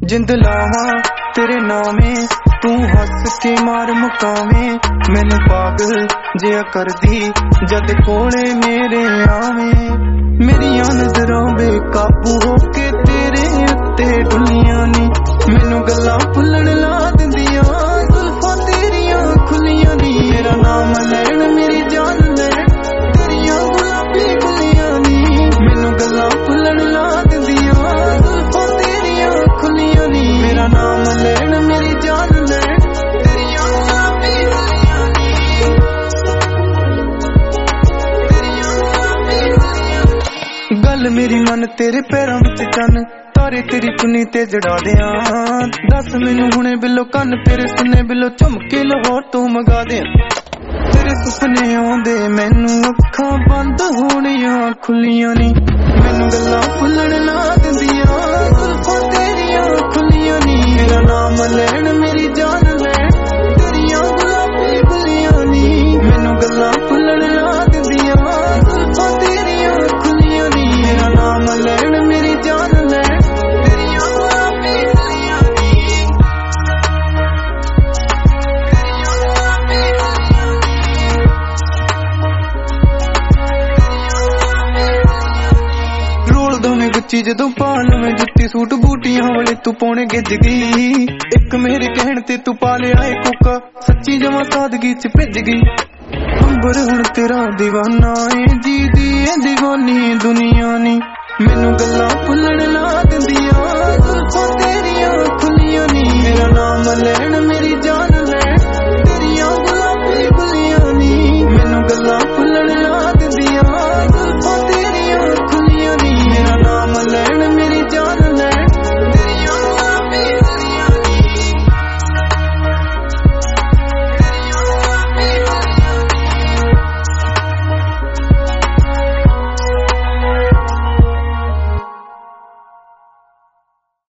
जिंद लावा तेरे नामे तू हस के मार मुकावे मैनू पागल जिया कर दी जद कोले मेरे आवे मेरिया नजरां बेकाबू होके तेरे उत्ते डुलियां नी मैनू गल्लां भुल्लण ला दिंदियां जुल्फां तेरियां खुलियां नी मेरा नाम लैण मेरी जान लैण तेरियां गुलाबी गुलियां नी मैनू गल्लां भुल्लण ला दिंदियां जुल्फां तेरियां खुलियां नी मेरा नाम लैण मेरी जान लैण तेरियां गुलाबी गुलियां नी तेरियां गुलाबी गुलियां नी गल मेरी मन तेरे पैरां विच चन्न तारे तेरी चुन्नी ते जड़ा दियां दस मैनू हुणे बिलो कन्न तेरे सुने बिलो झुमके लाहौर तू मंगा दियां तेरे सुपने आउंदे मैनू अखां बंद होणियां खुलियां नी मैनू गल्लां भुल्लण ला दिंदियां जुल्फां तेरियां खुलियां नी मेरा नाम लैण मेरी जान लैण तेरियां गुलाबी गुलियां नी मैनू गल्लां भुल्लण ला दिंदियां जुल्फां तेरियां खुलियां नी मेरा नाम लैण मेरी जान लैण तेरियां गुलाबी गुलियां नी तेरियां गुलाबी गुलियां नी रोल दोवें गुच्ची जदों पा लवें जुत्ती सूट बूटियां वाले तू पौने गिज गई एक मेरे कहण ते तू पा लिया है कोका सच्ची जमा सादगी च भिज गई अंबर हुण तेरा दीवाना है जी दी दीवानी दुनिया नी मैनू गल्लां भुल्लण ला दिंदियां जुल्फां तेरियां खुलियां नी मेरा नाम लैण